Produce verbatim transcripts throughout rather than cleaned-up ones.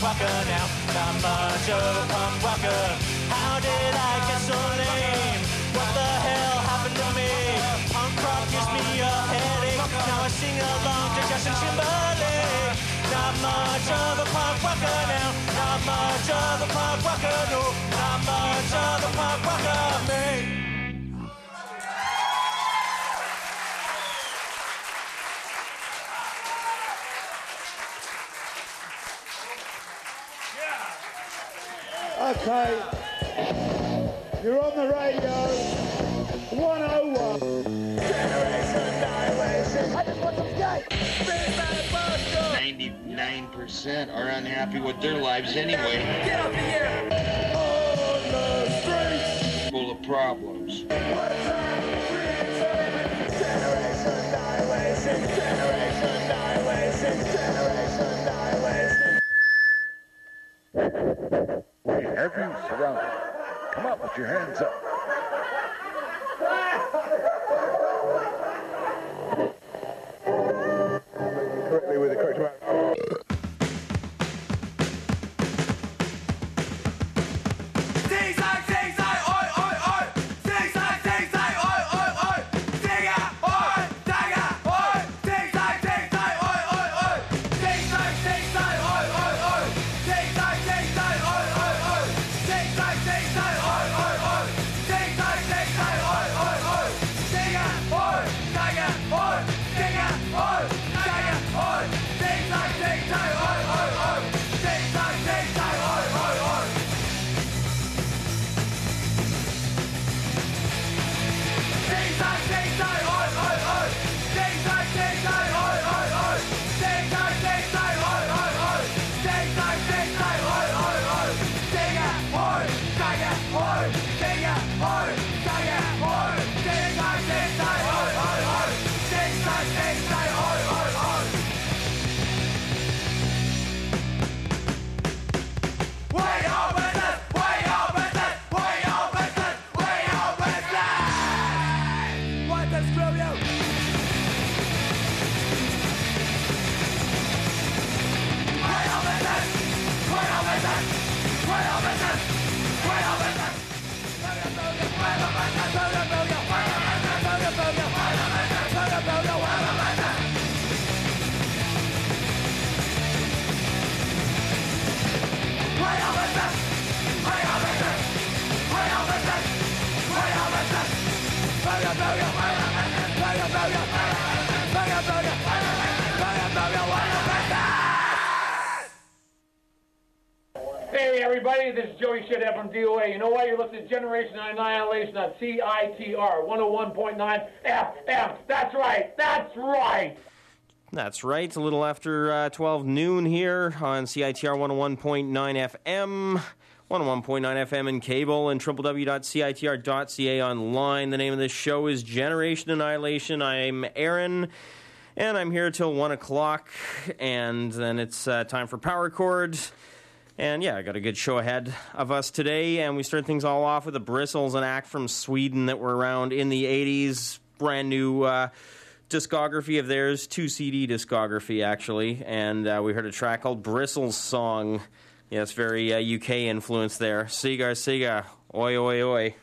rocker now. Not much of a punk rocker. How did I get so lame? What the hell happened to me? Punk rock gives me a headache. Now I sing along to Justin Timberlake. Not much of a punk rocker now. Not much of a punk rocker, no. Not much of a punk rocker, me. Okay, you're on the radio, one oh one. Generation Annihilation. I just want some skate. ninety-nine percent are unhappy with their lives anyway. Get up here. On the streets. Full of problems. Generation Annihilation. Generation Annihilation. Generation Annihilation. We have you surrounded. Come on, put your hands up. Correctly with the correct amount. Hey everybody, this is Joey Shithead from D O A. You know why? You're listening to Generation Annihilation on C I T R one oh one point nine F M. That's right, that's right. That's right, it's a little after uh, twelve noon here on C I T R one oh one point nine F M, one oh one point nine F M in cable, and w w w dot c i t r dot c a online. The name of this show is Generation Annihilation. I'm Aaron, and I'm here till one o'clock, and then it's uh, time for Power Chord. And yeah, I got a good show ahead of us today, and we start things all off with the Bristles, an act from Sweden that were around in the eighties, brand new uh, discography of theirs, two C D discography actually, and uh, we heard a track called Bristles Song. Yeah, it's very uh, U K influence there. Siga, siga, oi, oi, oi.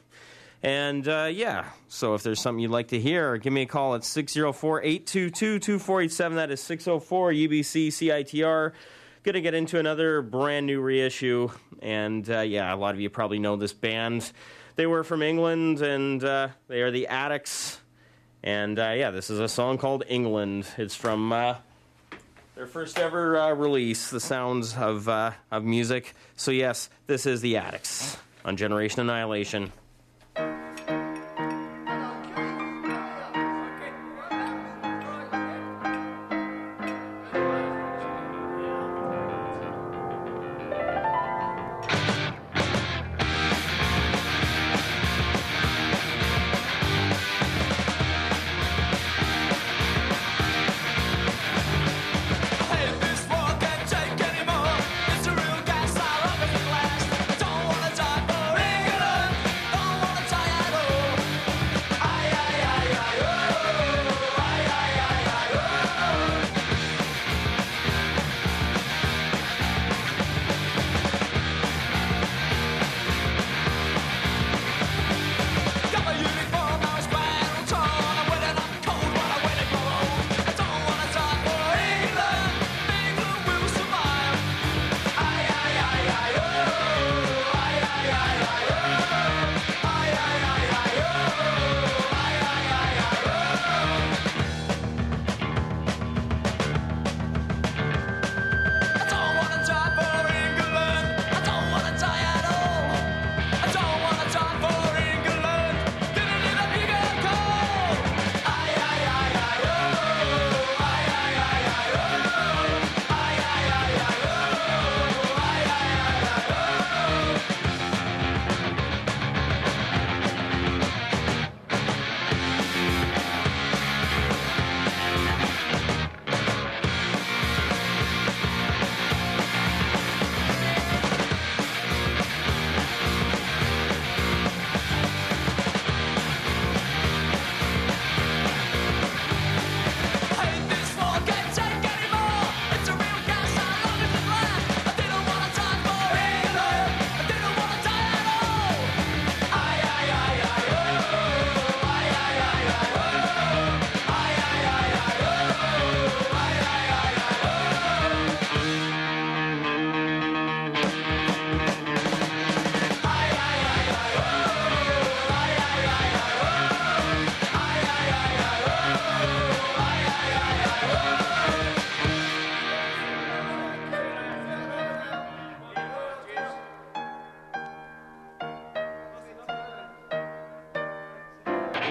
And uh, yeah, so if there's something you'd like to hear, give me a call at six oh four, eight two two, two four eight seven. That is six oh four U B C C I T R. Going to get into another brand new reissue, and uh, yeah, a lot of you probably know this band. They were from England, and uh, they are the Addicts, and uh, yeah, this is a song called England. It's from uh, their first ever uh, release, The Sounds of, uh, of Music. So yes, this is the Addicts on Generation Annihilation. Don't wanna die for England.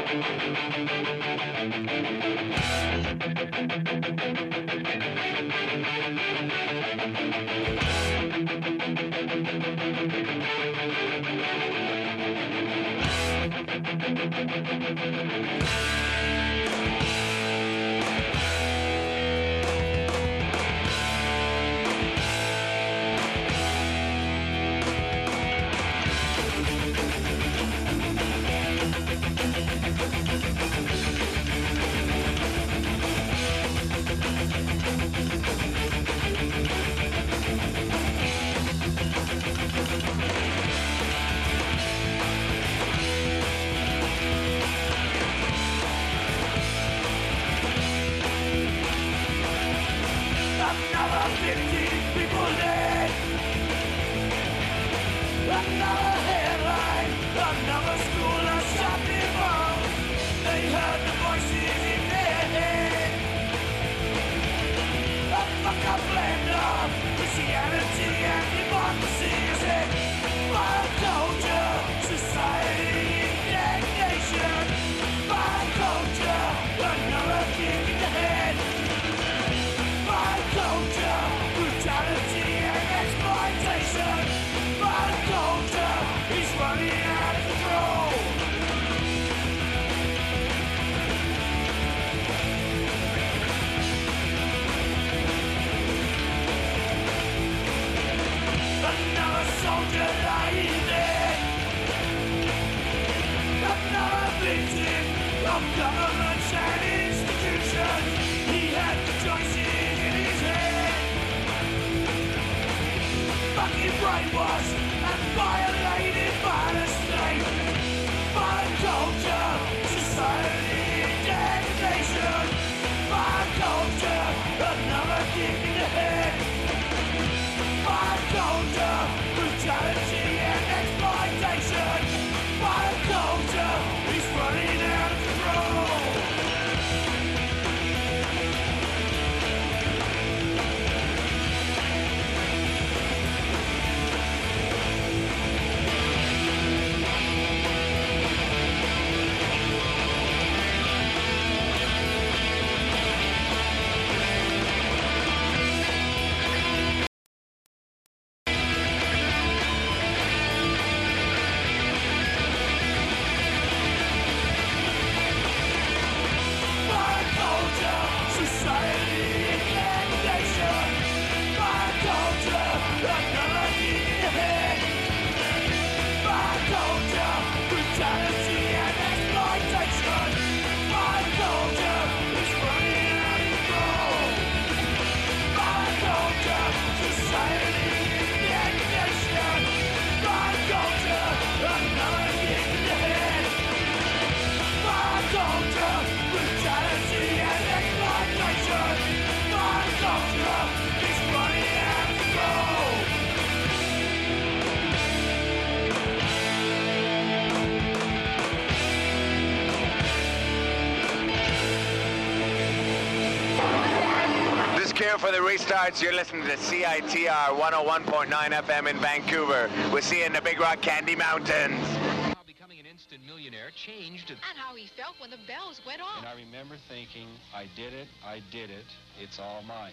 For the restarts, you're listening to C I T R one oh one point nine F M in Vancouver. We're seeing the Big Rock Candy Mountains. How becoming an instant millionaire changed. And how he felt when the bells went off. And I remember thinking, I did it, I did it, it's all mine.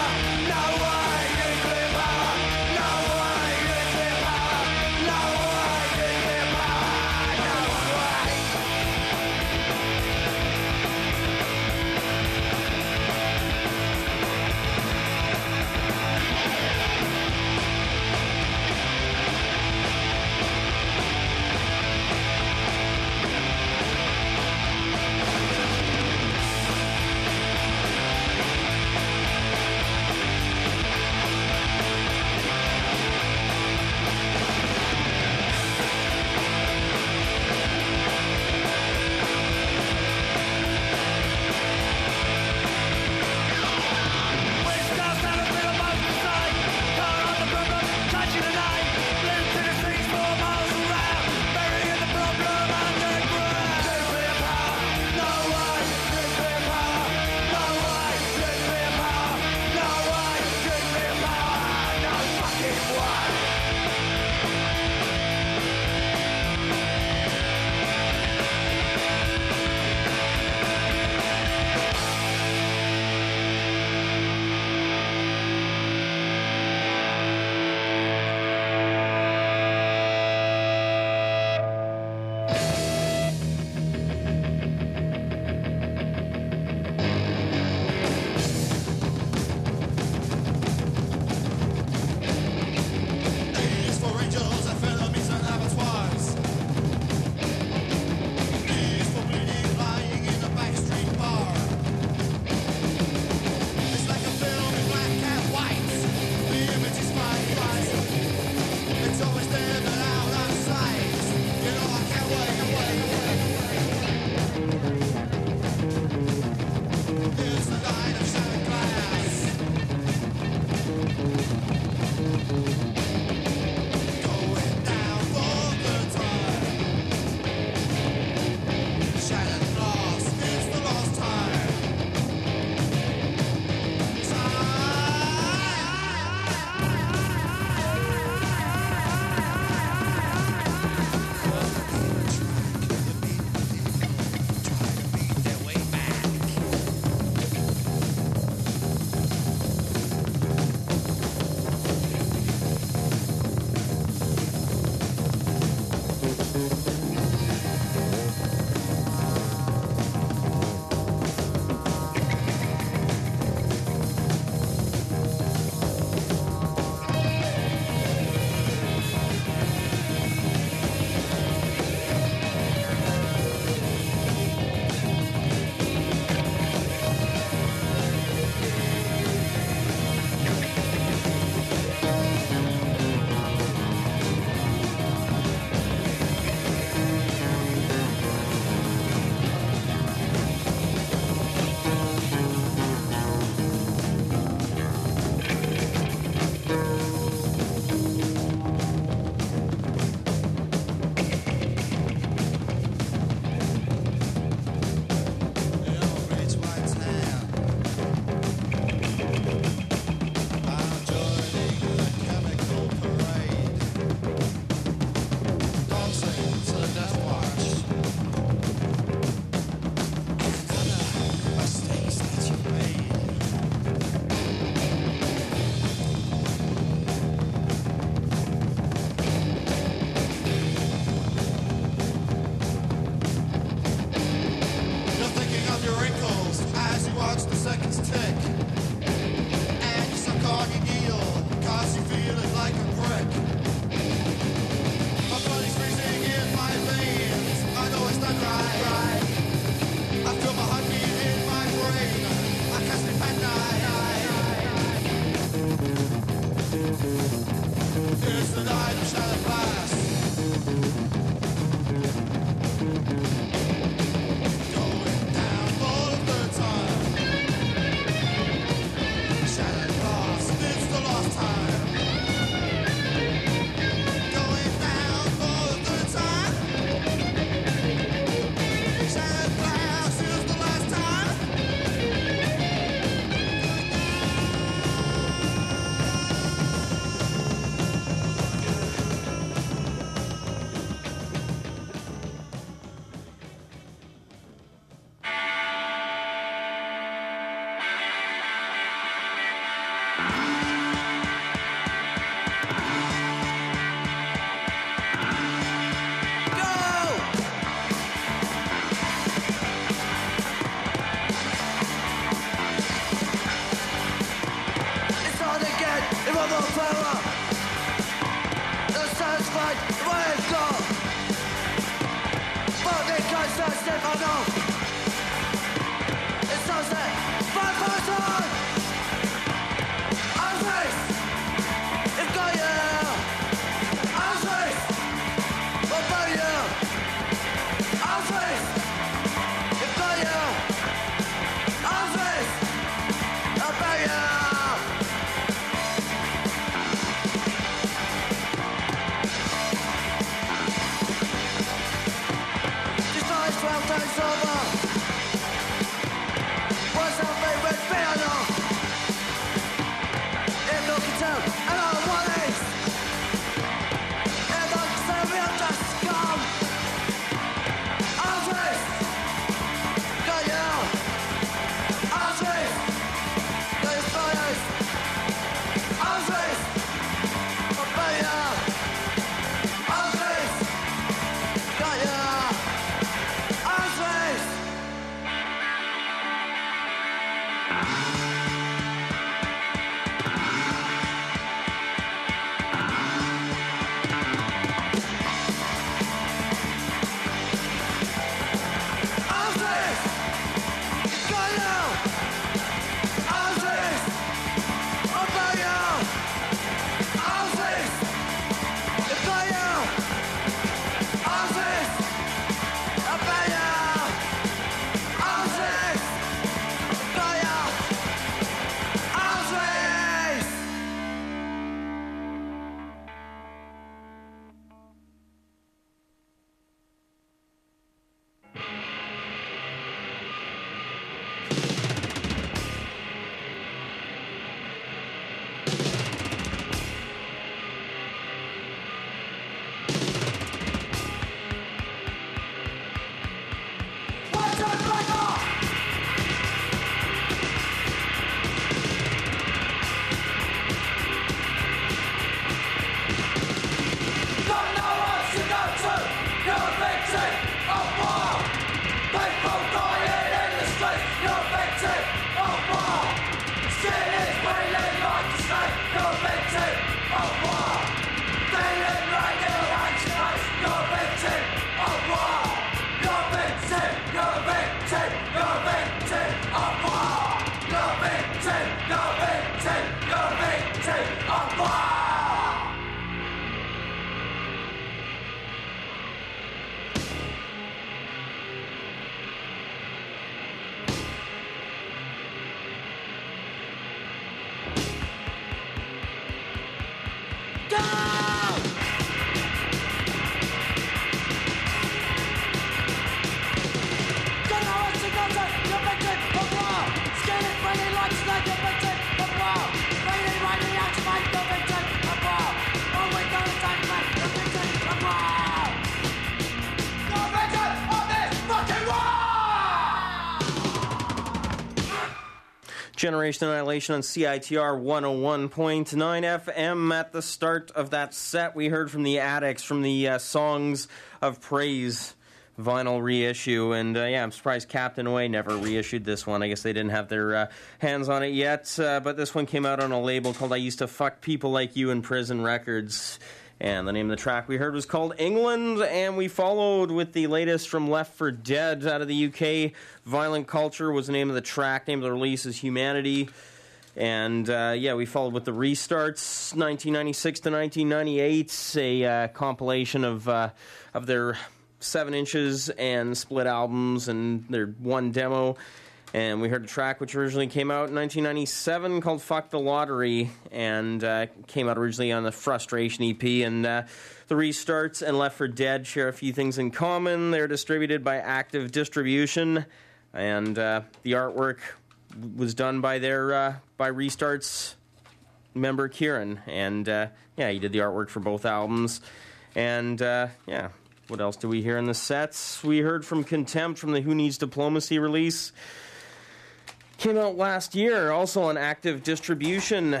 Generation Annihilation on C I T R one oh one point nine F M. At the start of that set, we heard from the Addicts from the uh, Songs of Praise vinyl reissue. And uh, yeah, I'm surprised Captain Away never reissued this one. I guess they didn't have their uh, hands on it yet. Uh, but this one came out on a label called I Used to Fuck People Like You in Prison Records. And the name of the track we heard was called England, and we followed with the latest from Left for Dead out of the U K. Violent Culture was the name of the track. Name of the release is Humanity. And, uh, yeah, we followed with the Restarts, nineteen ninety-six to nineteen ninety-eight, a uh, compilation of uh, of their seven inches and split albums and their one demo. And we heard a track which originally came out in nineteen ninety-seven called Fuck the Lottery, and uh, came out originally on the Frustration E P. And uh, the Restarts and Left for Dead share a few things in common. They're distributed by Active Distribution, and uh, the artwork was done by their uh, by Restarts member Kieran. And uh, yeah, he did the artwork for both albums. And uh, yeah, what else do we hear in the sets? We heard from Contempt from the Who Needs Diplomacy release. Came out last year, also on Active Distribution.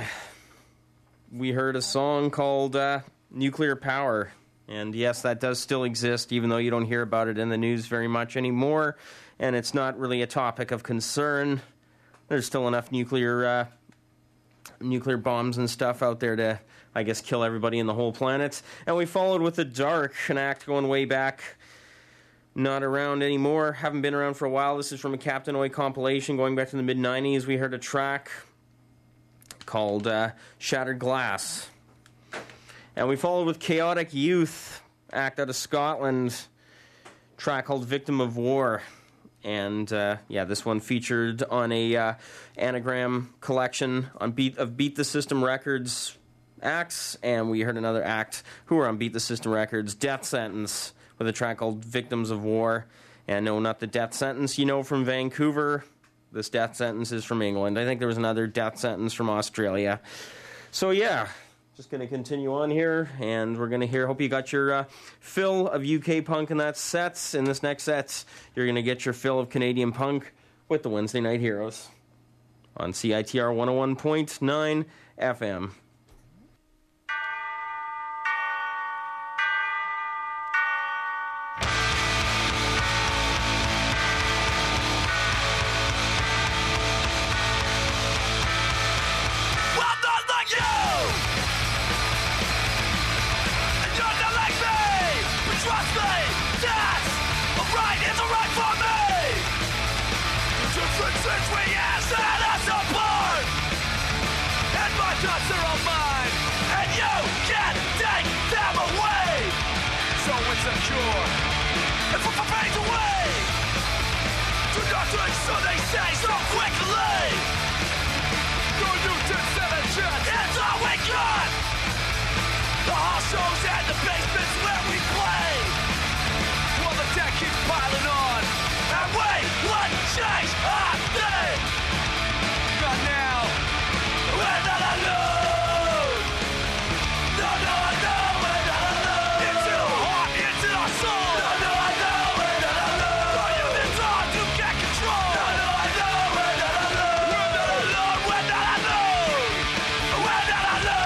We heard a song called uh, Nuclear Power. And yes, that does still exist, even though you don't hear about it in the news very much anymore. And it's not really a topic of concern. There's still enough nuclear uh, nuclear bombs and stuff out there to, I guess, kill everybody in the whole planet. And we followed with The Dark, an act going way back. Not around anymore, haven't been around for a while. This is from a Captain Oi compilation going back to the mid nineties. We heard a track called uh, Shattered Glass. And we followed with Chaotic Youth, act out of Scotland, track called Victim of War. And uh, yeah, this one featured on a uh, anagram collection on Beat of Beat the System Records acts. And we heard another act who were on Beat the System Records, Death Sentence, with a track called Victims of War. And no, not the Death Sentence you know from Vancouver. This Death Sentence is from England. I think there was another Death Sentence from Australia. So yeah, just going to continue on here, and we're going to hear, hope you got your uh, fill of U K punk in that set. In this next set, you're going to get your fill of Canadian punk with the Wednesday Night Heroes on C I T R one oh one point nine F M. When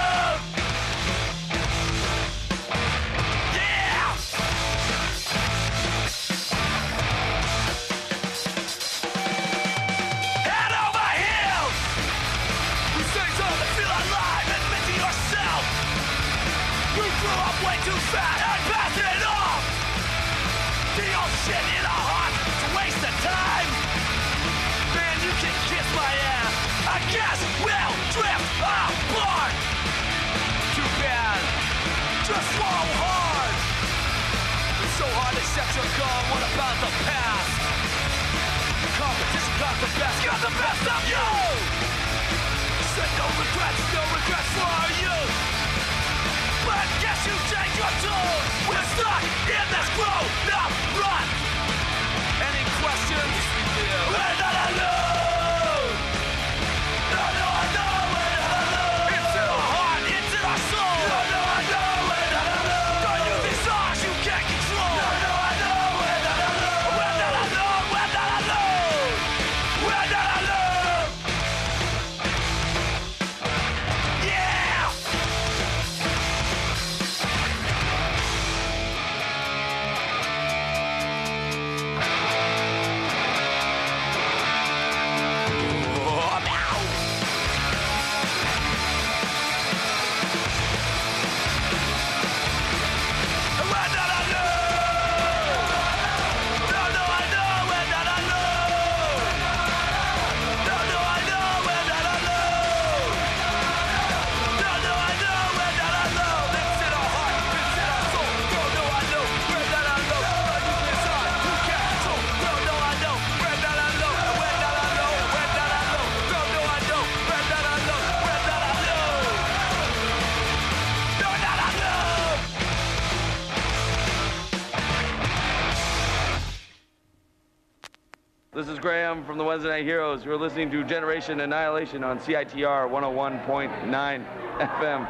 This is Graham from the Wednesday Night Heroes. You're listening to Generation Annihilation on C I T R one oh one point nine F M.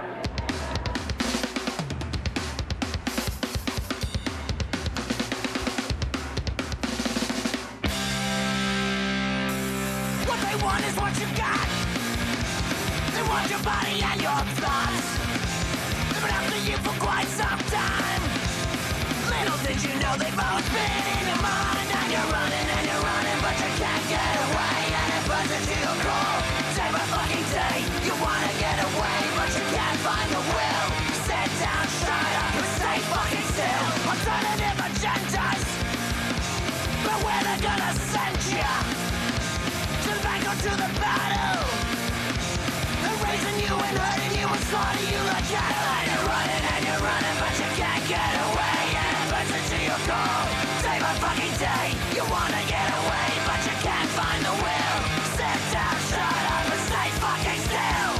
What they want is what you got. They want your body and your thoughts. They've been after you for quite some time. Little did you know they've always been in your mind. And you're running and you're running, but you can't get away. And it burns into your core. Day by fucking day, you wanna get away, but you can't find the will. Sit down, shut up, and stay fucking still. Alternative agendas, but where they're gonna send ya? To the bank or to the battle. They're raising you and hurting you and slaughter you like cattle. And you're running and you're running, but you can't get away. And it burns into your core. Day by fucking day, you wanna get away, but you can't find the will. Sit down, shut up, and stay fucking still.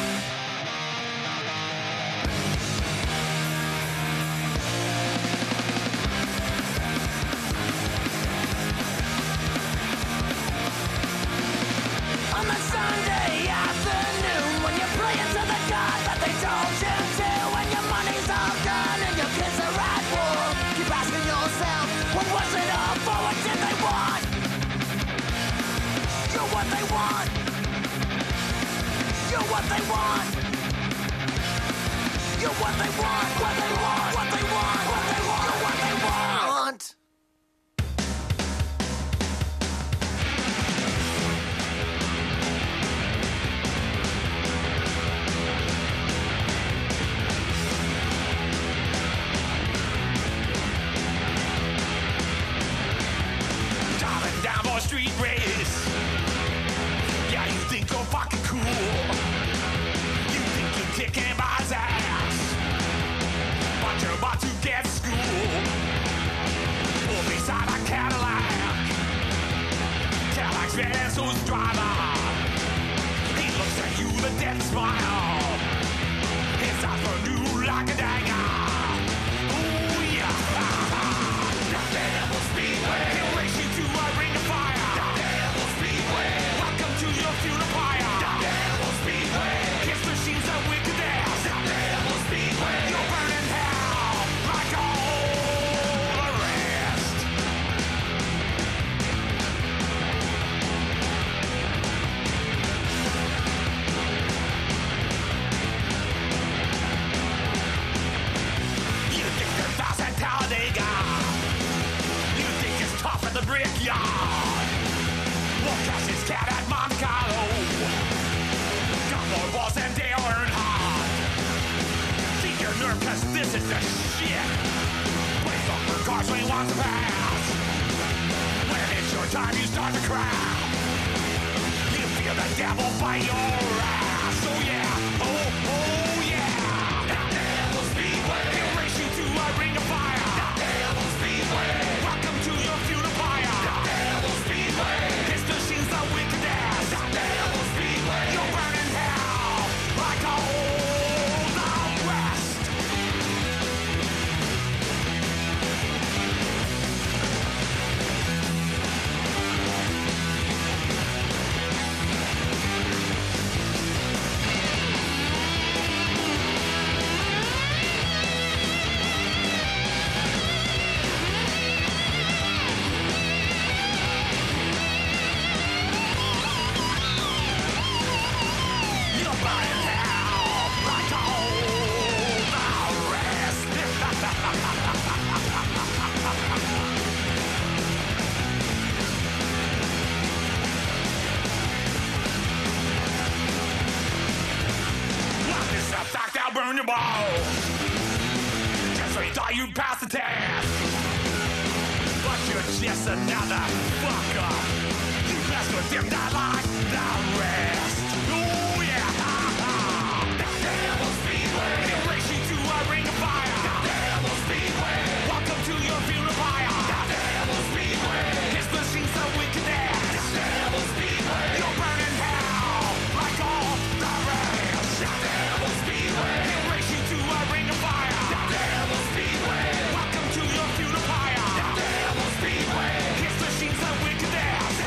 On the Sunday afternoon, when you're playing to the God that they told you to, when your money's all gone and your kids are at war, keep asking yourself, what was it all for? What did they want? You're what they want. You're what they want. You're what they want. What they want. What they want. What they want. You're what they want. Driving down Broad Street race. Yeah, you think you're fucking cool. You think you're kicking anybody's ass, but you're about to get schooled. Pull beside a Cadillac. Cadillac's red and so's the driver. He looks at you with a death smile. His eyes burn you like a dagger. Ooh, yeah. That devil speedway. He'll race you to a ring of fire. That devil speedway. Welcome to your funeral pyre. That devil speedway. His machines are wicked ass. That devil speedway. You're burning hell like all the rest. You think you're fast at Talladega. You think it's tough at the brickyard. We'll catch his cat at Monte Carlo. Got more balls than Dale Earnhardt. Keep your nerve, cause this is the shit. Waits up for cars when he wants to pass. When it's your time, you start to crash. You feel the devil bite your ass. Oh yeah, oh, oh yeah. That devil speedway. He'll race you to a ring of fire. That devil speedway. Welcome to your funeral pyre. That devil speedway. His machines are wicked ass. That devil speedway. You're burning hell like all the rest. You're burning hell like all the rest. Lock this up, doc, they'll burn your balls. Just when you thought you'd pass the test, but you're just another fucker. You mess with them, not like the rest. Oh yeah, that devil speedway. He'll race you to a ring of fire. That devil speedway. Welcome to your funeral pyre. That devil speedway. His machines are wicked ass. That devil speedway. You're burning hell like all the rest. That devil speedway. He'll race you to a ring of fire. That devil speedway. Welcome to your funeral pyre. That devil speedway. His machines are wicked ass.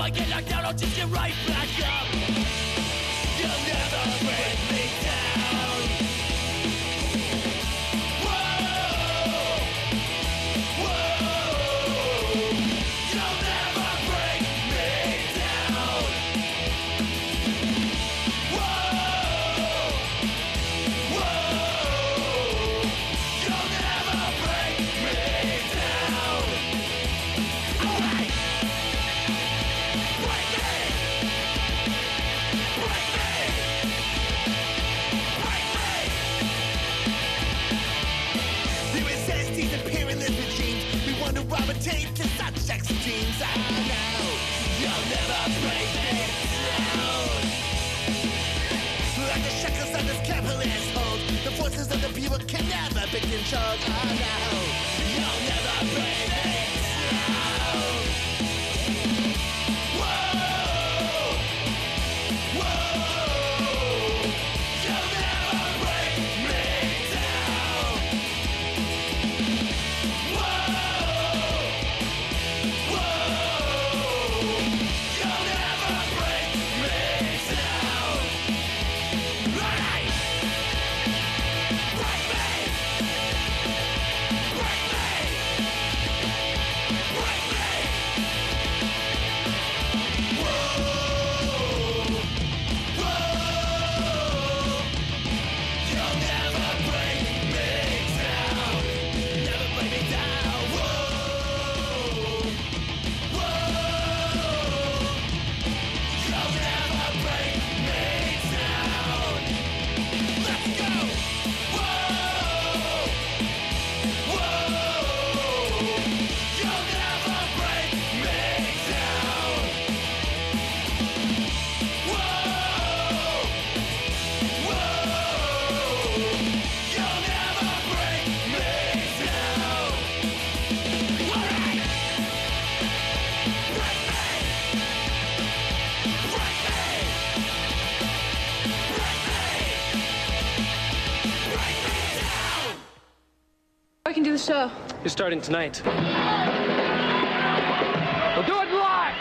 I get knocked down, I'll just get right back up. You'll never break me down. Whoa, whoa, you'll never break me down. Whoa, whoa, you'll never break me down. All right. Break me! Break me! Break me! We resist these imperialist regimes. We want to gravitate to such extremes. I know you'll never break me down. Like the shackles of this capitalist hold, the forces of the people can never be controlled. I know you'll never break me down. Whoa! Whoa! You'll never break me down. Whoa! Whoa! You'll never break me down. Right! Break me! Break me! Break me! Whoa! Whoa! You'll never break me down. Never break me down. Whoa! Whoa! You'll never break me down. Let's go! Whoa! Whoa! You'll never break me down. Whoa! Whoa! You'll never break me down. All right. Break me. Break me. Break me. Break me down. I can do the show. You're starting tonight. We'll do it live.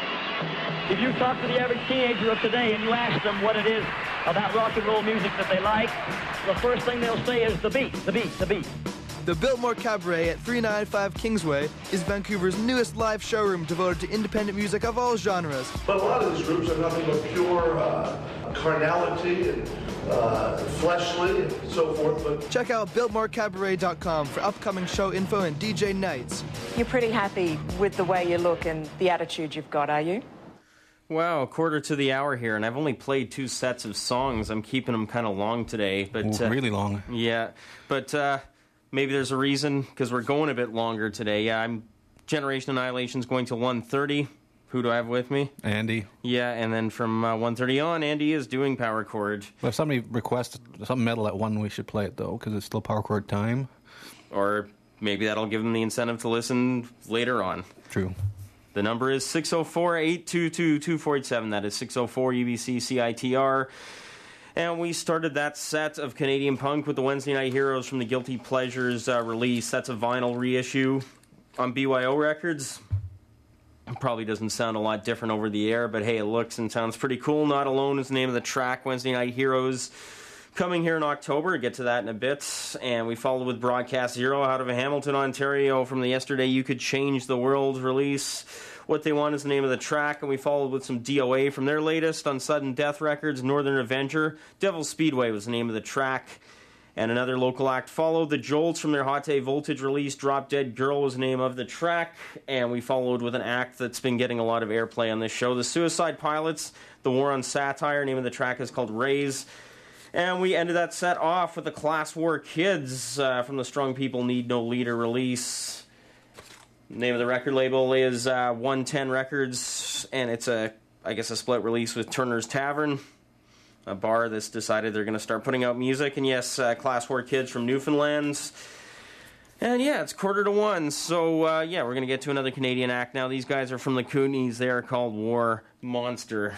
If you talk to the average teenager of today and you ask them what it is about rock and roll music that they like, the first thing they'll say is the beat, the beat, the beat. The Biltmore Cabaret at three ninety-five Kingsway is Vancouver's newest live showroom devoted to independent music of all genres. But a lot of these groups are nothing but pure uh, carnality and uh, fleshly and so forth. But Check out biltmore cabaret dot com for upcoming show info and D J nights. You're pretty happy with the way you look and the attitude you've got, are you? Wow, a quarter to the hour here, and I've only played two sets of songs. I'm keeping them kind of long today, but Ooh, uh, really long. Yeah, but uh, maybe there's a reason because we're going a bit longer today. Yeah, I'm Generation Annihilation's going to one thirty. Who do I have with me? Andy. Yeah, and then from uh, one thirty on, Andy is doing Power Chord. Well, if somebody requests something metal at one, we should play it though, because it's still Power Chord time. Or maybe that'll give them the incentive to listen later on. True. The number is six oh four, eight two two, two four eight seven. That is six oh four U B C C I T R. And we started that set of Canadian punk with the Wednesday Night Heroes from the Guilty Pleasures uh, release. That's a vinyl reissue on B Y O Records. Probably doesn't sound a lot different over the air, but hey, it looks and sounds pretty cool. Not Alone is the name of the track. Wednesday Night Heroes coming here in October. Get to that in a bit. And we followed with Broadcast Zero out of Hamilton, Ontario from the Yesterday You Could Change the World release. What They Want is the name of the track. And we followed with some D O A from their latest on Sudden Death Records, Northern Avenger. Devil Speedway was the name of the track. And another local act followed. The Jolts from their Hot Day Voltage release, Drop Dead Girl was the name of the track. And we followed with an act that's been getting a lot of airplay on this show. The Suicide Pilots, The War on Satire, name of the track is called Raise. And we ended that set off with the Class War Kids uh, from the Strong People Need No Leader release. The name of the record label is uh, one ten Records, and it's a, I guess, a split release with Turner's Tavern, a bar that's decided they're going to start putting out music. And yes, uh, Class War Kids from Newfoundland. And yeah, it's quarter to one. So uh, yeah, we're going to get to another Canadian act now. These guys are from the Coonies. They are called War Monster.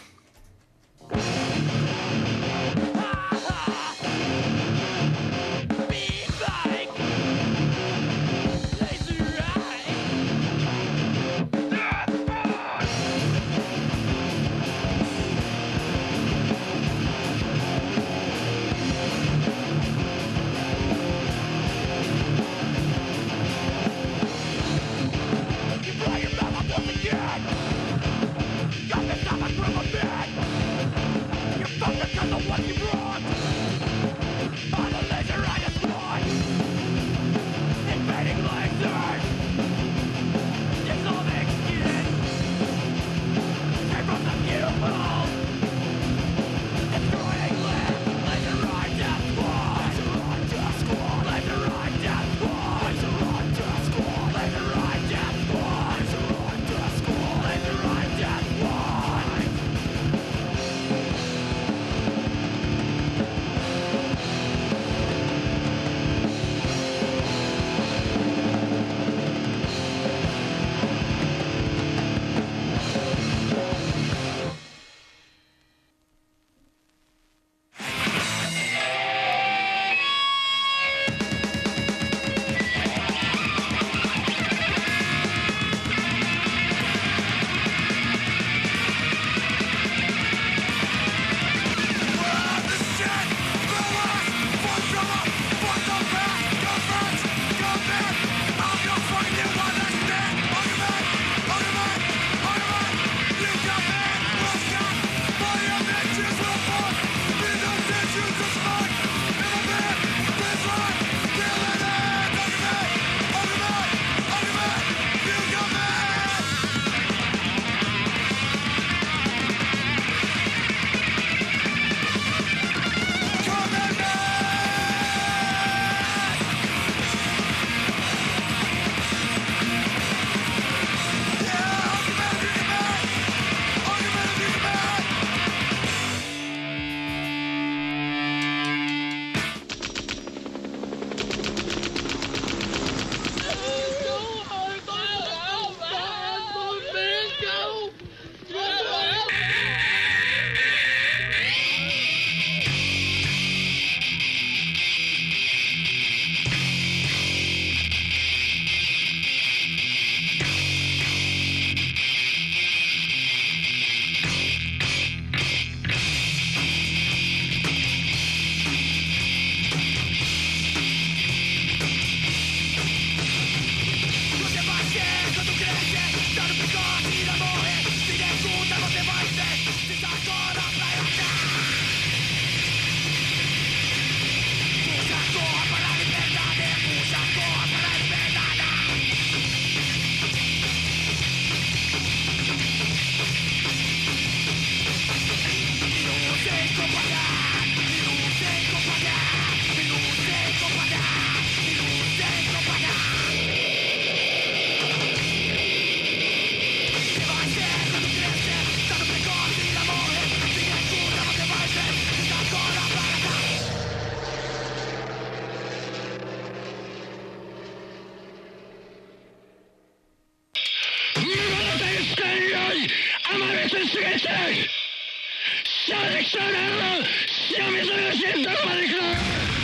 別すげちゃい正直そうなの塩水のしんどくまで行くの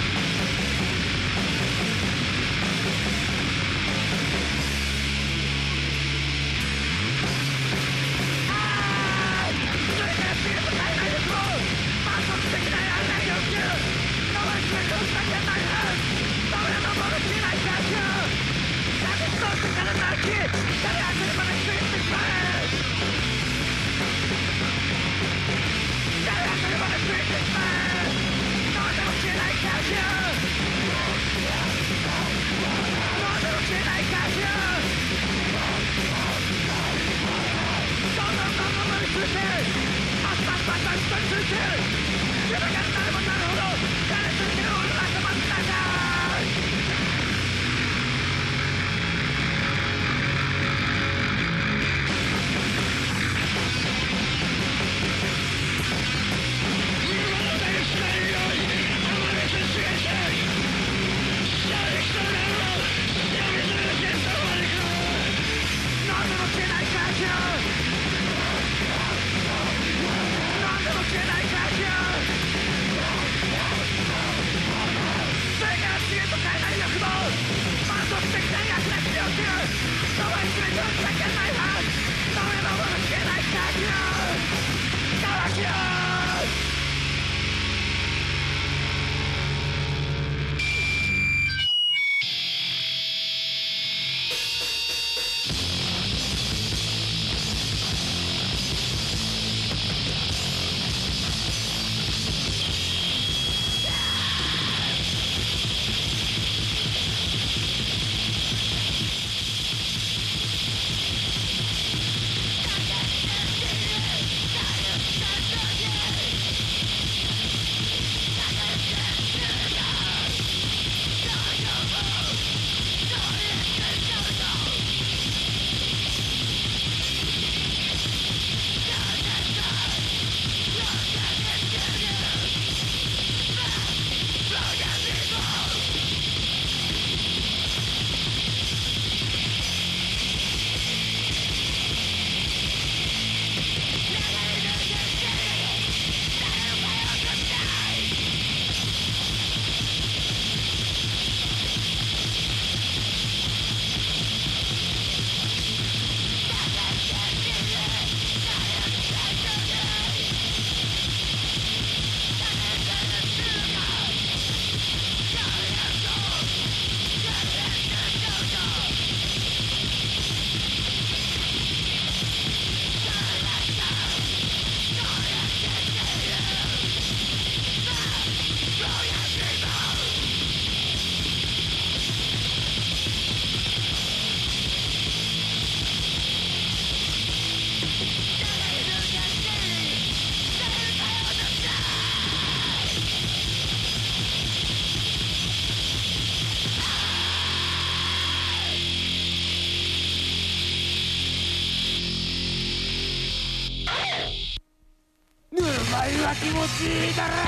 気持ちいいだろ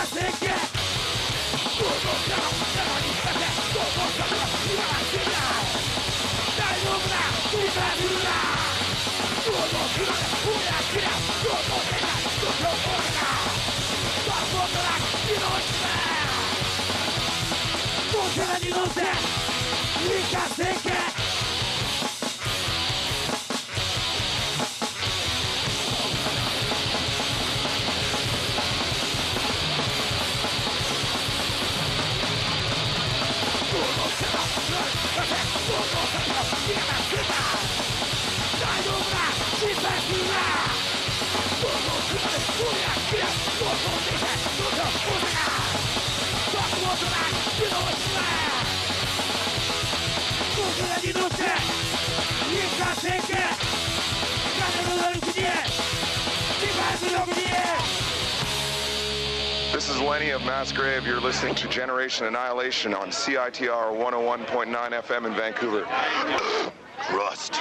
This is Lenny of Mass Grave. You're listening to Generation Annihilation on C I T R one oh one point nine F M in Vancouver. Rust.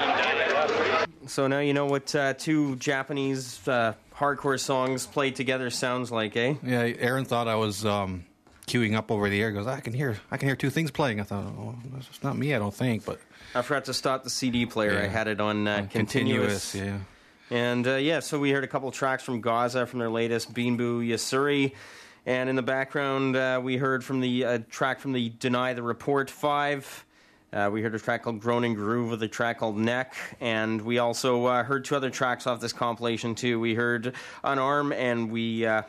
So now you know what uh, two Japanese uh, hardcore songs played together sounds like, eh? Yeah, Aaron thought I was um, queuing up over the air. He goes, I can hear, I can hear two things playing. I thought, oh, it's not me, I don't think, but I forgot to stop the C D player. Yeah. I had it on, uh, on continuous. continuous. Yeah. And uh, yeah, so we heard a couple tracks from Gaza from their latest Beanbu Yasuri. And in the background, uh, we heard from the uh, track from the Deny the Report five. Uh, we heard a track called Groan and Groove with a track called Neck. And we also uh, heard two other tracks off this compilation, too. We heard Unarm, and we uh,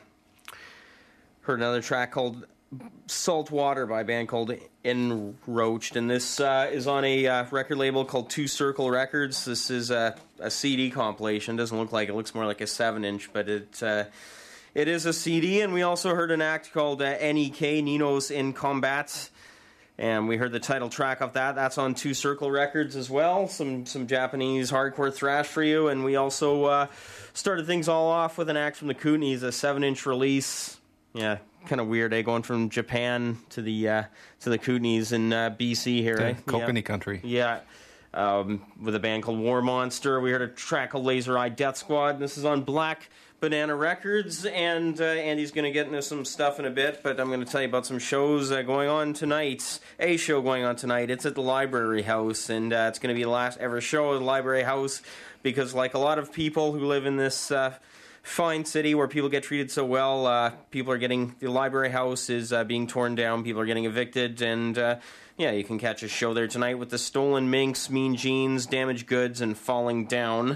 heard another track called Salt Water by a band called Enroached. And this uh, is on a uh, record label called Two Circle Records. This is a, a C D compilation. Doesn't look like it. It looks more like a seven inch, but it... Uh, It is a C D, and we also heard an act called uh, N E K, Ninos in Combat, and we heard the title track of that. That's on Two Circle Records as well, some some Japanese hardcore thrash for you, and we also uh, started things all off with an act from the Kootenays, a seven inch release. Yeah, kind of weird, eh, going from Japan to the uh, to the Kootenays in uh, B C here, eh? Kokanee yeah. country. Yeah. Um, with a band called War Monster. We heard a track called Laser Eye Death Squad, and this is on Black Banana Records, and uh, Andy's going to get into some stuff in a bit, but I'm going to tell you about some shows uh, going on tonight. A show going on tonight. It's at the Library House, and uh, it's going to be the last ever show at the Library House, because like a lot of people who live in this uh, fine city where people get treated so well, uh, people are getting, the Library House is uh, being torn down, people are getting evicted, and uh, yeah, you can catch a show there tonight with the Stolen Minx, Mean Jeans, Damaged Goods, and Falling Down.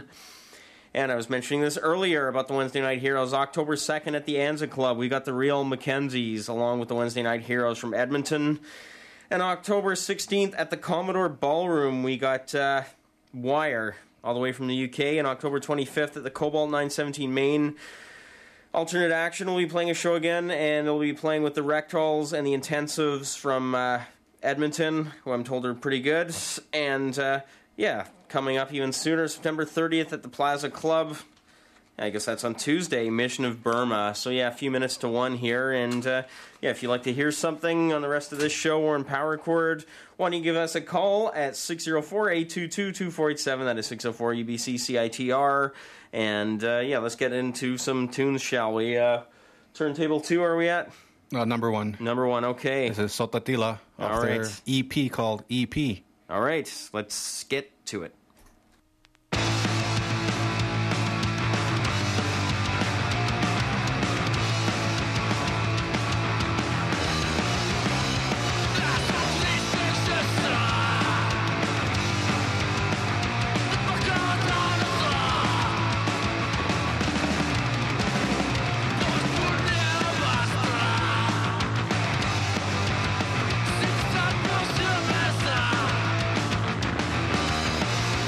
And I was mentioning this earlier about the Wednesday Night Heroes. October second at the Anza Club, we got the Real Mackenzies along with the Wednesday Night Heroes from Edmonton. And October sixteenth at the Commodore Ballroom, we got uh, Wire all the way from the U K. And October twenty-fifth at the Cobalt nine seventeen Main, Alternate Action will be playing a show again, and they'll be playing with the Rectals and the Intensives from uh, Edmonton, who I'm told are pretty good. And uh, yeah, coming up even sooner, September thirtieth at the Plaza Club. I guess that's on Tuesday, Mission of Burma. So yeah, a few minutes to one here. And uh, yeah, if you'd like to hear something on the rest of this show or in Power Chord, why don't you give us a call at six oh four, eight two two, two four eight seven. That is six oh four U B C C I T R. And uh, yeah, let's get into some tunes, shall we? Uh, turntable two, are we at? Uh, number one. Number one, okay. This is Sotatila off All their right. E P called E P. All right, let's get to it. Six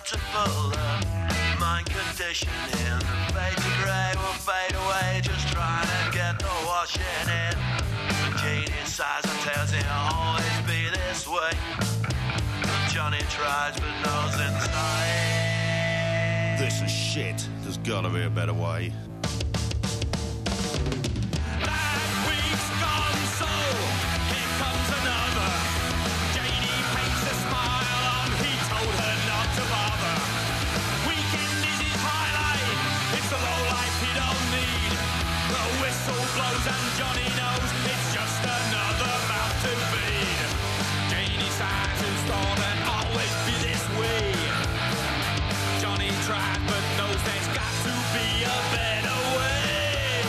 to pull the mind conditioning. Fade to grey will fade away, just trying to get the washing in. The genius sighs and tells it always be this way. Johnny tries but knows inside This is shit. There's gotta be a better way. that week's gone, so here comes another. Janie paints a smile on, he told her not to bother. Weekend is his highlight, it's the low life he don't need. The whistle blows and Johnny knows it's just another mouth to feed. Janie sighs and thought it'd always be this way. Johnny tried but knows there's got to be a better way.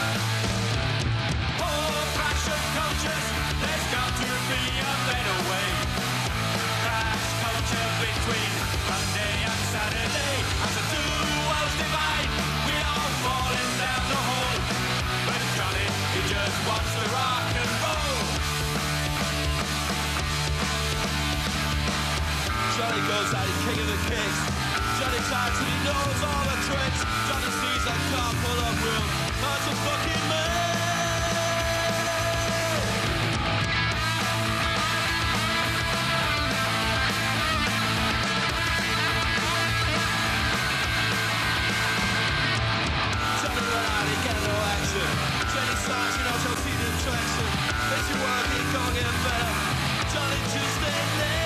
Oh, crash of cultures, there's got to be a better way. Crash culture between Monday and Saturday. As the two worlds divide, we all falling down the hole. But Johnny, he just wants to rock and roll. Johnny goes out, he's king of the kicks. Johnny talks and he knows all the tricks. Johnny sees that car full of room. That's a fucking man. Johnny went out, he get no action. Johnny sighs, he knows how to see the attraction. Busy work, he can't get better. Johnny just ain't there.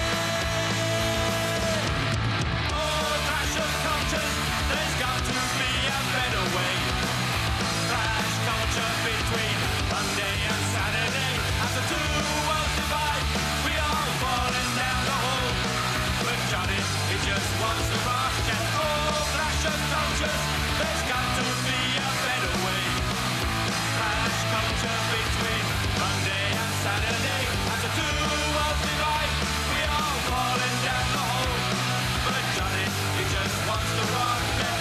There's got to be a better way. Crash culture between Monday and Saturday. As the two worlds divide, we all falling down the hole. But Johnny, he just wants to rock and roll. Crash of cultures, there's got to be a better way. Crash culture between Monday and Saturday. As the two worlds divide, we all falling down the hole. But Johnny, he just wants to rock.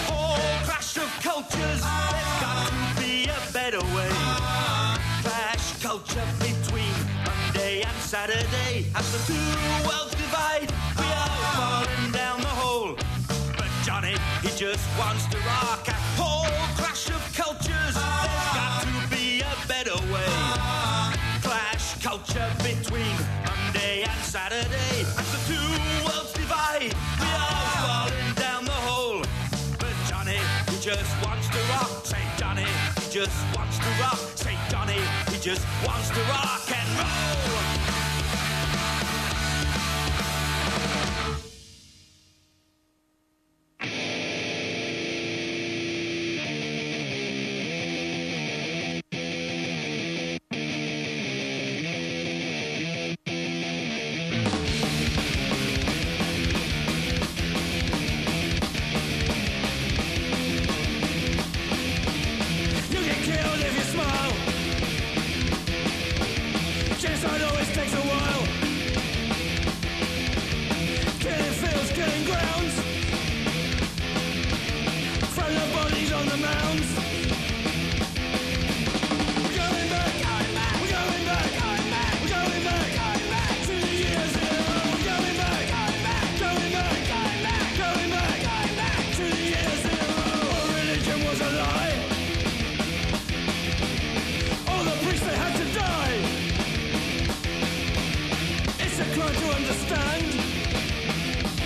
Cultures, there's got to be a better way. Clash culture between Monday and Saturday. As the two worlds divide, we are falling down the hole. But Johnny, he just wants to rock. A whole clash of cultures, there's got to be a better way. Clash culture between Monday and Saturday. As the two worlds divide, we are falling down the hole. But Johnny, he just wants to rock. Say Johnny, he just wants to rock. Say Johnny, he just wants to rock and roll.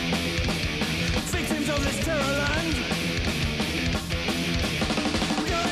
Victims of this terror land. We're going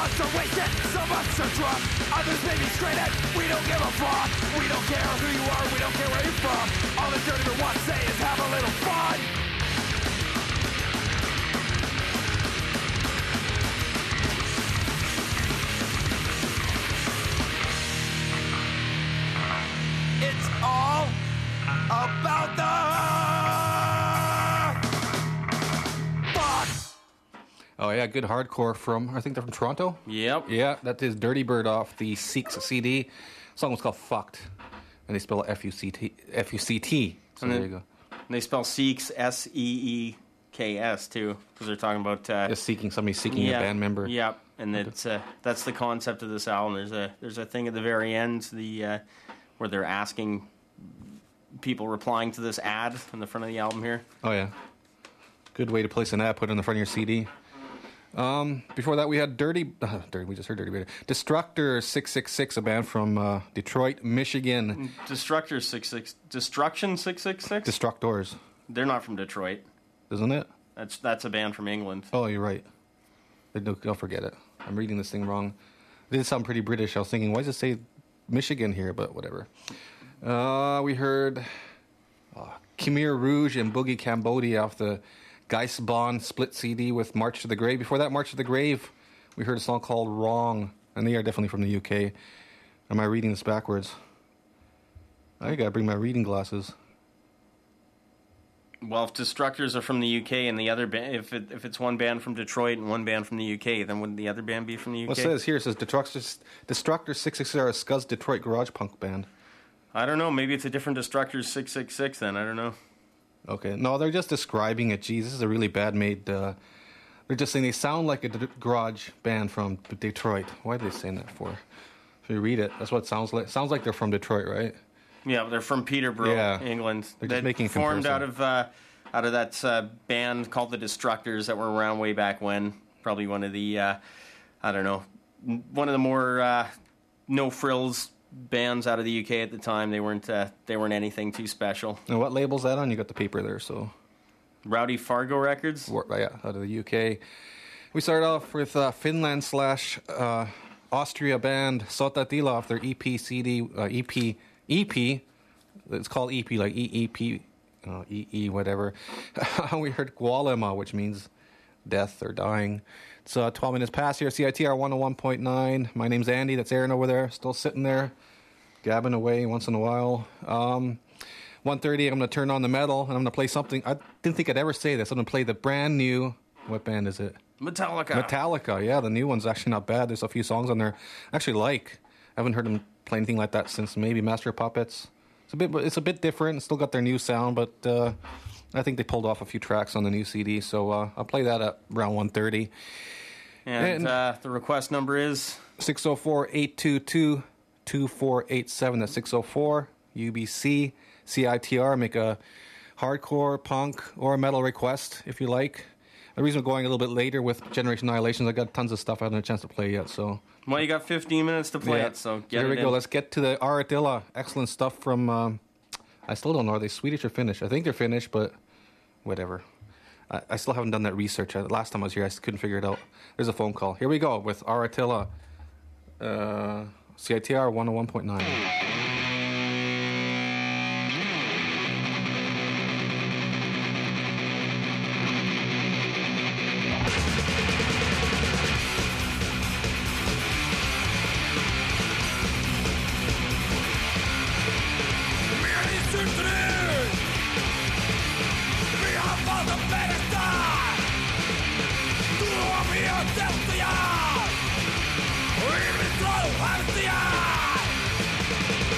us are wasted, some of us are drunk, others may be stranded. We don't give a fuck. We don't care who you are, we don't care where you're from. All the dirty we want to say is have a little fun. It's all about the fuck. Oh yeah, good hardcore from, I think they're from Toronto? Yep. Yeah, that is Dirty Bird off the Seeks C D. The song was called Fucked. And they spell F U C T. F U C T. So And there then- you go. And they spell Seeks, S E E K S, too, because they're talking about... Uh, Just seeking, somebody seeking yeah, a band member. Yep, and it's, uh, that's the concept of this album. There's a there's a thing at the very end the uh, where they're asking people replying to this ad in the front of the album here. Oh yeah. Good way to place an ad, put it in the front of your C D. Um, before that, we had Dirty, uh, Dirty. We just heard Dirty Bird. Destructor six six six, a band from uh, Detroit, Michigan. Destructor six six Destruction six six six. Destructors. They're not from Detroit, isn't it? That's that's a band from England. Oh, you're right. I'll forget it. I'm reading this thing wrong. It did sound pretty British. I was thinking, why does it say Michigan here? But whatever. Uh, we heard uh, Khmer Rouge and Boogie Cambodia off the Geistbahn split C D with March to the Grave. Before that, March to the Grave, we heard a song called Wrong. And they are definitely from the U K. Am I reading this backwards? I gotta bring my reading glasses. Well, if Destructors are from the U K and the other band, if it, if it's one band from Detroit and one band from the U K, then wouldn't the other band be from the U K? Well, it says here, it says Destructor, Destructor six six six are a Scuzz Detroit garage punk band. I don't know. Maybe it's a different Destructors six six six then. I don't know. Okay. No, they're just describing it. Geez, this is a really bad made... Uh, they're just saying they sound like a d- garage band from Detroit. Why are they saying that for? If you read it, that's what it sounds like. It sounds like they're from Detroit, right? Yeah, they're from Peterborough, Yeah. England. They're just They making a formed comparison. out of uh, out of that uh, band called the Destructors that were around way back when. Probably one of the uh, I don't know, one of the more uh, no frills bands out of the U K at the time. They weren't uh, they weren't anything too special. And what label's that on? You got the paper there, so... Rowdy Fargo Records? Yeah, out of the U K. We started off with uh, Finland slash uh, Austria band Sotatila off their E P C D, uh, E P, E P, it's called E P, like E E P, uh, E E whatever. We heard Kuolema, which means death or dying. It's uh, twelve minutes past here, C I T R one oh one point nine. My name's Andy, that's Aaron over there, still sitting there, gabbing away once in a while. Um... one thirty, I'm going to turn on the metal, and I'm going to play something. I didn't think I'd ever say this. I'm going to play the brand new... What band is it? Metallica. Metallica, yeah. The new one's actually not bad. There's a few songs on there I actually like. I haven't heard them play anything like that since maybe Master of Puppets. It's a bit it's a bit different. Still got their new sound, but uh, I think they pulled off a few tracks on the new C D, so uh, I'll play that at around one thirty. And, And- uh, the request number is... six oh four, eight two two, two four eight seven. That's six oh four, U B C. C I T R, make a hardcore, punk, or a metal request if you like. The reason we're going a little bit later with Generation Annihilation is I got tons of stuff I haven't had a chance to play yet. So Well, you got fifteen minutes to play yeah. it, so get Here it we in. go. Let's get to the Aratilla. Excellent stuff from. Um, I still don't know. Are they Swedish or Finnish? I think they're Finnish, but whatever. I, I still haven't done that research. I, last time I was here, I couldn't figure it out. There's a phone call. Here we go with Aratilla. Uh, C I T R one oh one point nine. Even though I'm the eye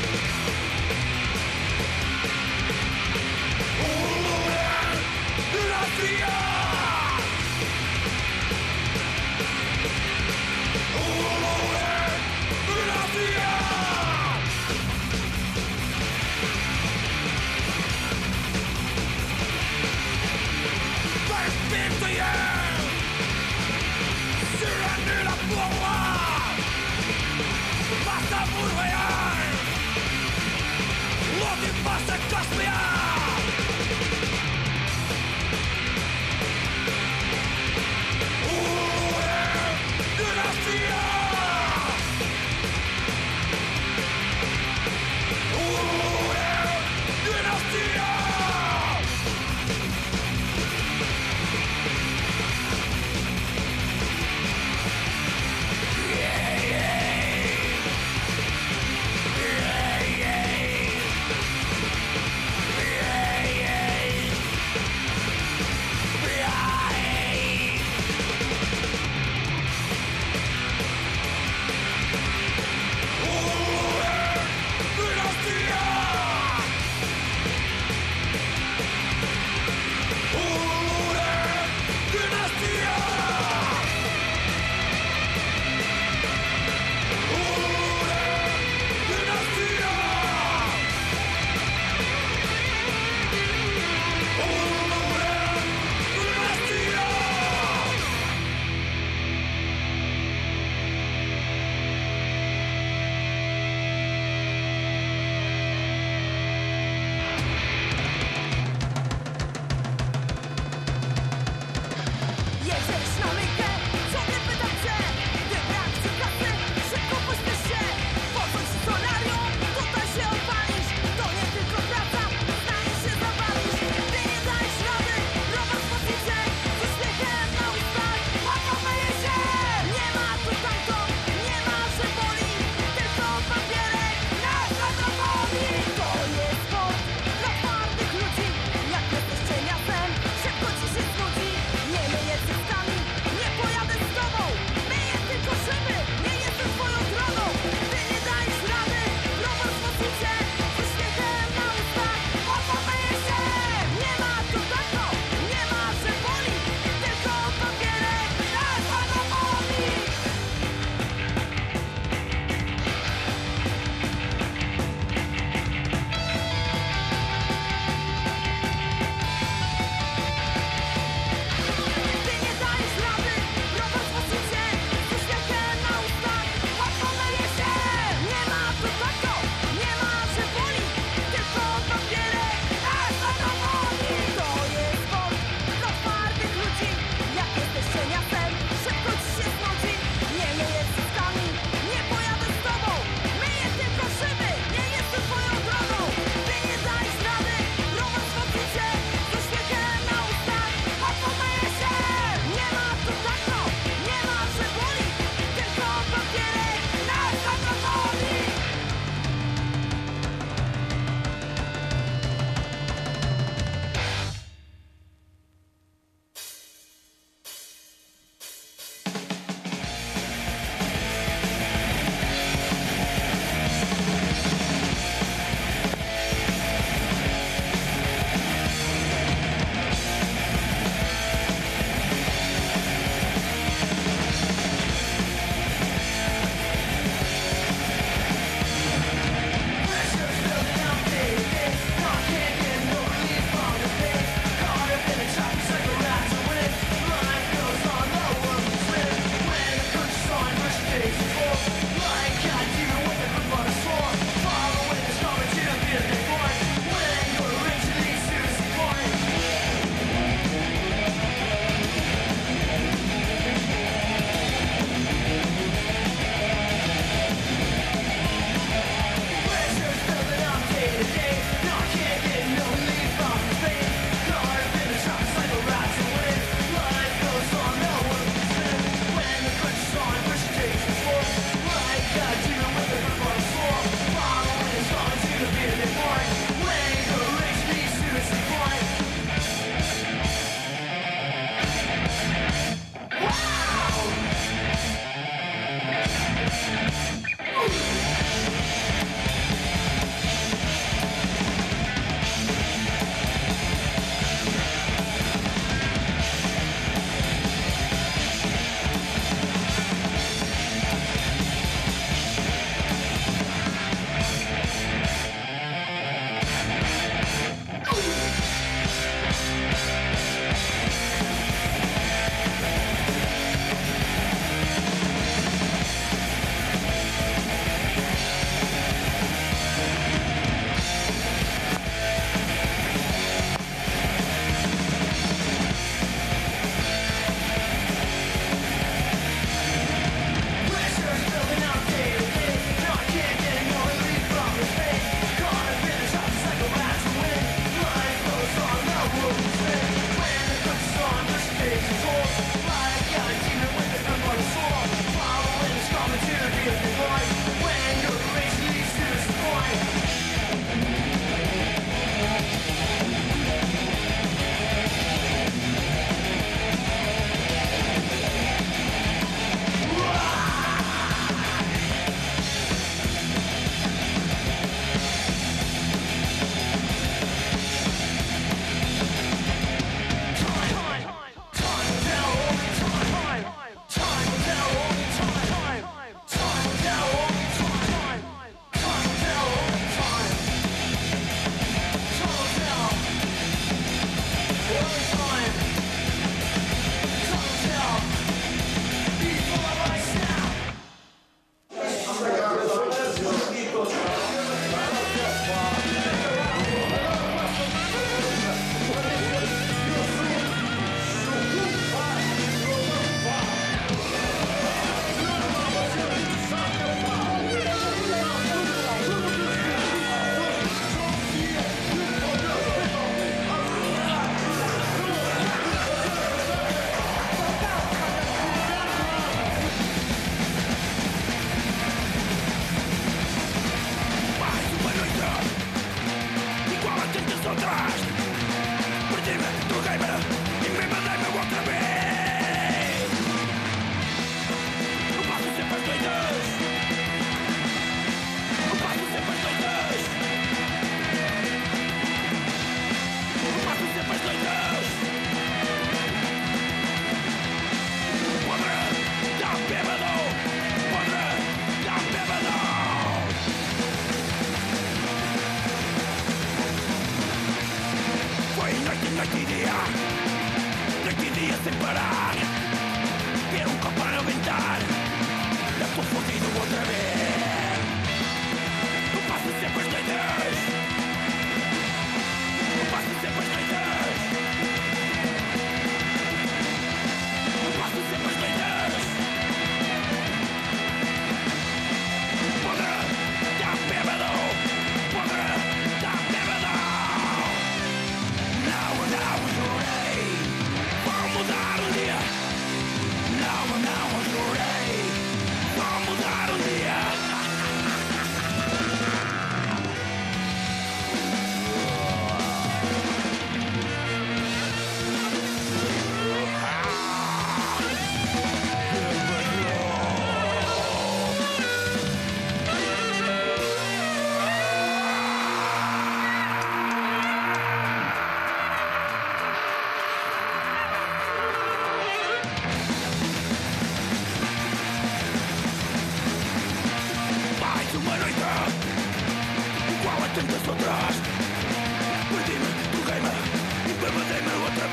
tentas atrás. Perdime tu gamer y perdeme otra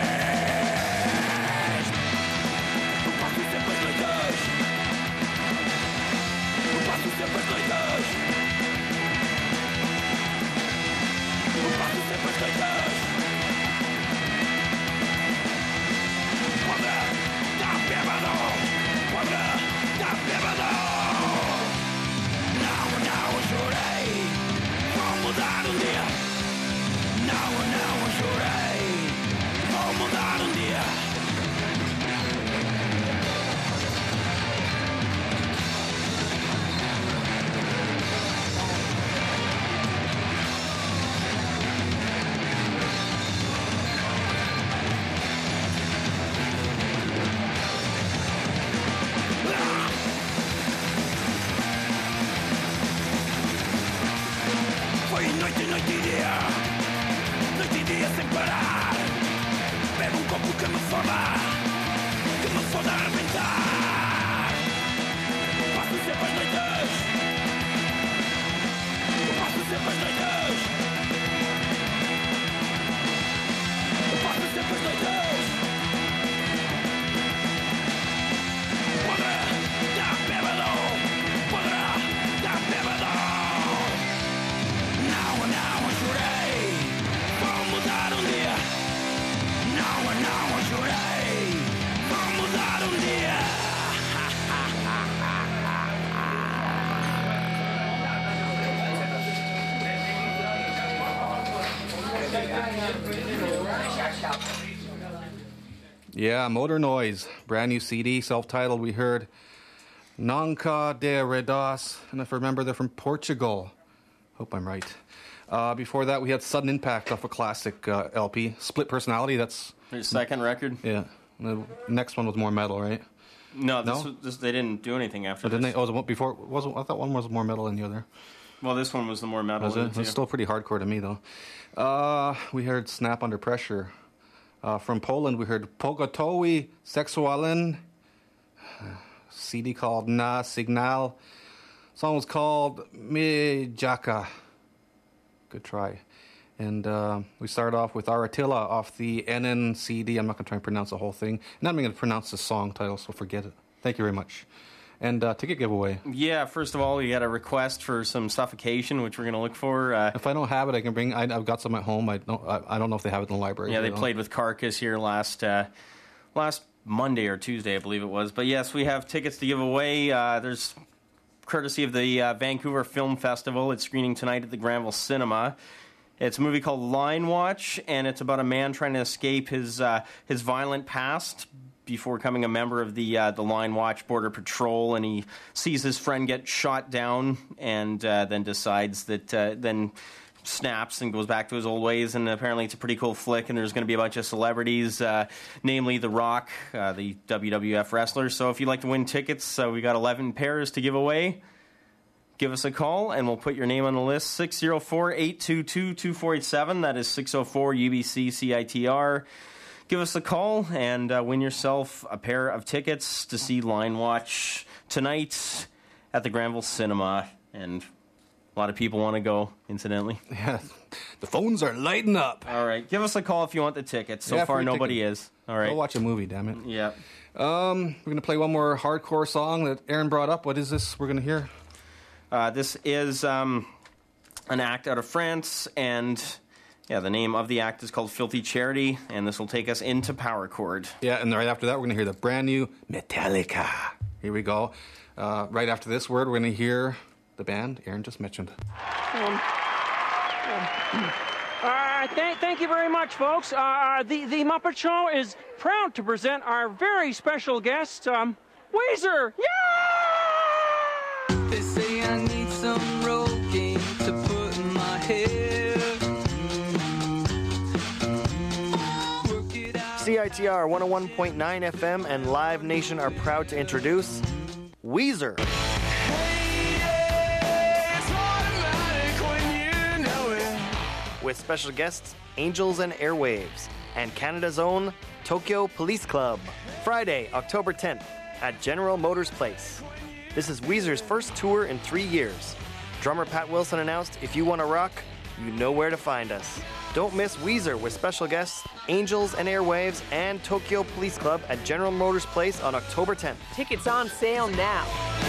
vez. Un paso sempre noites. Un paso sempre noites. Un paso sempre noites. Quadra da bêbado. Quadra da bêbado. Não, não chorei. Vou mudar um dia. Não, não chorei. Vou mudar um dia. Foi noite, noite e dia. Noite e dia sem parar. Bebo um copo que me foda. Que me foda a arrebentar. Passo sempre as noites. Passo sempre as noites. Passo sempre as noites. Quadra da bêbado. Quadra da bêbado. Não, não chorei. Vou mudar um dia. Não, não chorei. Vou mudar um dia. Yeah, Motor Noise, brand new C D, self-titled. We heard Nunca de Redas, and if I remember, they're from Portugal. Hope I'm right. Uh, before that, we had Sudden Impact off a classic uh, L P, Split Personality. That's Their second record? Yeah. The next one was more metal, right? No, this, No? Was, this they didn't do anything after Oh, didn't this. they? Oh, was it one before? Was it, I thought one was more metal than the other. Well, this one was the more metal Was of it? the two. It's still pretty hardcore to me, though. Uh, we heard Snap Under Pressure. Uh, from Poland, we heard Pogotowi Seksualen. C D called Na Signal. Song was called Mijaka. Good try. And uh, we start off with Aratilla off the N N C D. I'm not going to try and pronounce the whole thing. Not even going to pronounce the song title, so forget it. Thank you very much. And uh, ticket giveaway. Yeah, first of all, we got a request for some Suffocation, which we're going to look for. Uh, If I don't have it, I can bring. I, I've got some at home. I don't. I, I don't know if they have it in the library. yeah, they don't. played with Carcass here last uh, last Monday or Tuesday, I believe it was. But yes, we have tickets to give away. Uh, there's courtesy of the uh, Vancouver Film Festival. It's screening tonight at the Granville Cinema. It's a movie called Line Watch, and it's about a man trying to escape his uh, his violent past before becoming a member of the uh, the Line Watch Border Patrol, and he sees his friend get shot down, and uh, then decides that uh, then snaps and goes back to his old ways. And apparently, it's a pretty cool flick, and there's going to be a bunch of celebrities, uh, namely The Rock, uh, the W W F wrestler. So if you'd like to win tickets, uh, we got eleven pairs to give away. Give us a call, and we'll put your name on the list. six oh four, eight two two, two four eight seven. That is six oh four U B C C I T R. Give us a call and uh, win yourself a pair of tickets to see Line Watch tonight at the Granville Cinema. And a lot of people want to go, incidentally. Yeah, the phones are lighting up. All right, give us a call if you want the tickets. So Yeah, far, free nobody ticket. is. All right. Go watch a movie, damn it. Yeah. Um, we're gonna play one more hardcore song that Aaron brought up. What is this we're gonna hear? Uh, this is um, an act out of France, and yeah, the name of the act is called Filthy Charity, and this will take us into Power Chord. Yeah, and right after that, we're going to hear the brand new Metallica. Here we go. Uh, right after this word, we're going to hear the band Aaron just mentioned. Um, um, uh, thank, thank you very much, folks. Uh, the, the Muppet Show is proud to present our very special guest, um, Weezer. Yeah! They say I need some Rogaine to put in my hair. C I T R one oh one point nine F M and Live Nation are proud to introduce Weezer. With special guests Angels and Airwaves and Canada's own Tokyo Police Club. Friday, October tenth at General Motors Place. This is Weezer's first tour in three years. Drummer Pat Wilson announced, "If you want to rock, you know where to find us." Don't miss Weezer with special guests Angels and Airwaves and Tokyo Police Club at General Motors Place on October tenth. Tickets on sale now.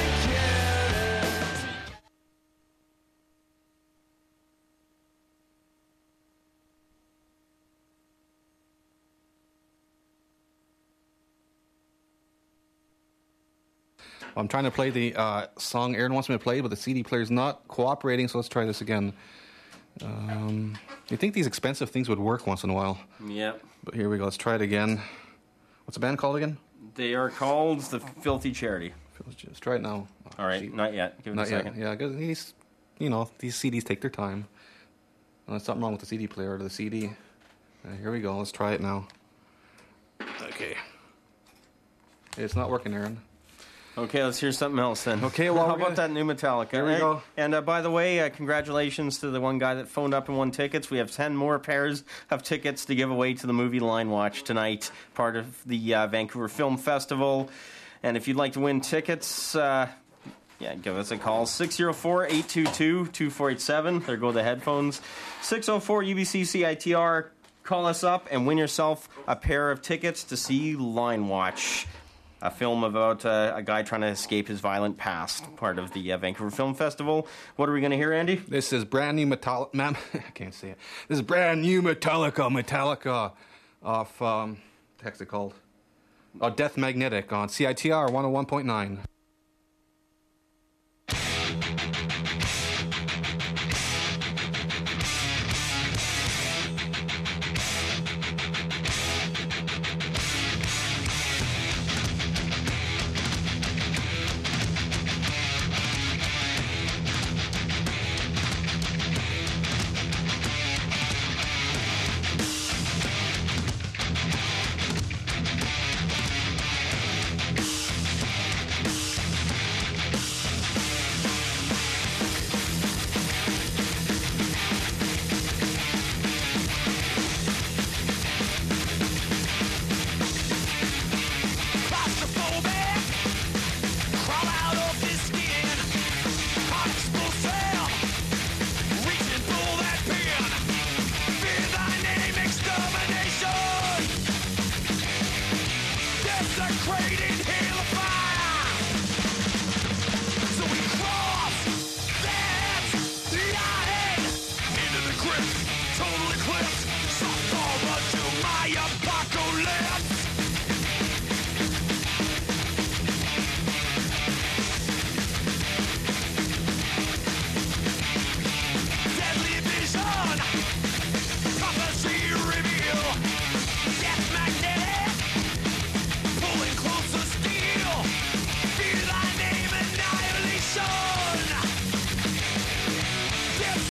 I'm trying to play the uh, song Aaron wants me to play, but the C D player's not cooperating, so let's try this again. Um, you'd think these expensive things would work once in a while. Yep. But here we go. Let's try it again. What's the band called again? They are called the Filthy Charity. Let's try it now. All right, Gee. not yet. Give it Not a second. yet. Yeah, because these, you know, these C Ds take their time. Uh, there's something wrong with the C D player or the C D. Uh, here we go. Let's try it now. Okay. It's not working, Aaron. Okay, let's hear something else then. Okay, well, how we're about gonna- that new Metallica? Here we and, go. And uh, by the way, uh, congratulations to the one guy that phoned up and won tickets. We have ten more pairs of tickets to give away to the movie Line Watch tonight, part of the uh, Vancouver Film Festival. And if you'd like to win tickets, uh, yeah, give us a call, six oh four, eight two two, two four eight seven. There go the headphones. six oh four U B C C I T R. Call us up and win yourself a pair of tickets to see Line Watch, a film about uh, a guy trying to escape his violent past, part of the uh, Vancouver Film Festival. What are we going to hear, Andy? This is brand new Metallica. Man, I can't say it. This is brand new Metallica. Metallica off, um, what the heck's it called? Oh, Death Magnetic on C I T R one oh one point nine.